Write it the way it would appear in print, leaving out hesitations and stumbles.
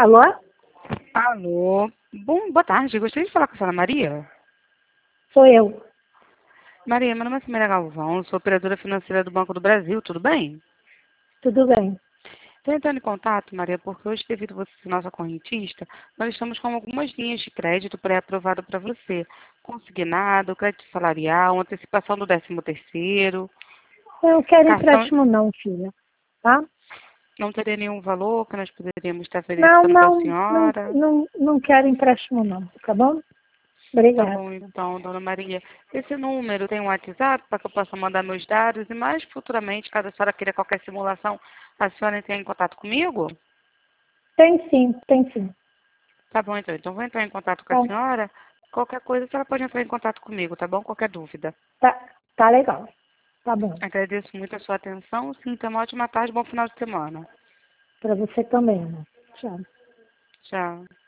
Alô? Alô, boa tarde. Gostaria de falar com a senhora Maria. Sou eu. Maria, meu nome é Samira Galvão, sou operadora financeira do Banco do Brasil, tudo bem? Tudo bem? Estou entrando em contato, Maria, porque hoje, devido a você ser nossa correntista, nós estamos com algumas linhas de crédito pré-aprovado para você. Consignado, crédito salarial, antecipação do 13º, Eu não quero cartão. empréstimo não, filha. Tá? Não teria nenhum valor que nós poderíamos estar Não, verificando com a não, não, senhora. não, não quero empréstimo não, tá bom? Tá Obrigada. bom, então, dona Maria. Esse número tem um WhatsApp para que eu possa mandar meus dados e mais futuramente, caso a senhora queira qualquer simulação, a senhora entre em contato comigo? Tem sim, tem sim. Tá bom, então. Então, vou entrar em contato com a Tá, senhora. Qualquer coisa, a senhora pode entrar em contato comigo, tá bom? Qualquer dúvida. tá legal. Tá bom. Agradeço muito a sua atenção. Sim, tenha uma ótima tarde, bom final de semana. Para você também, amor. Tchau. Tchau.